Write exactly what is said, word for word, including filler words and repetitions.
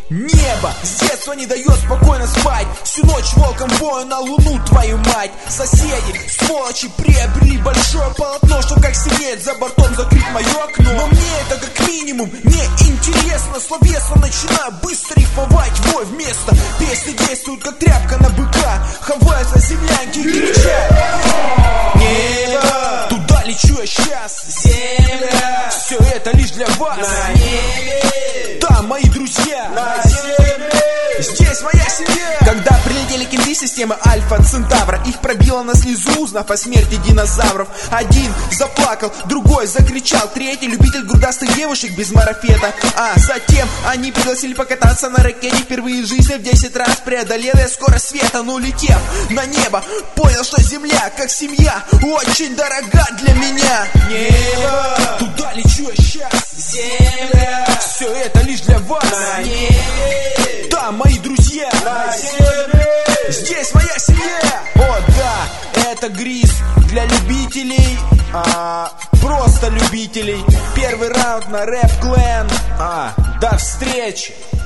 Небо с детства не дает спокойно спать. Всю ночь волком вою на луну, твою мать. Соседи, сволочи, приобрели большое полотно, что как сидеть за бортом закрыть мое окно. Но мне это как минимум не интересно. Словесно начинаю быстро рифмовать. Вой вместо песни действует как тряпка на быка. Хаваются землянки и кричат: небо, туда лечу я сейчас. Земля, все это лишь для вас. На небе, там мои друзья. На земле, здесь моя семья. Когда прилетели кенты системы Альфа Центавра, их пробило на слезу, узнав о смерти динозавров. Один заплакал, другой закричал, третий любитель грудастых девушек без марафета. А затем они пригласили покататься на ракете. Впервые в жизни в десять раз преодолел я скорость света. Но улетев на небо, понял, что земля, как семья, очень дорога для меня. Небо, туда лечу я сейчас. Земля, все это лишь для вас. На небе, там мои друзья. На земле, здесь моя семья. О да, это Гриз для любителей, а, просто любителей. Первый раунд на Рэп Клэн. А, до встречи.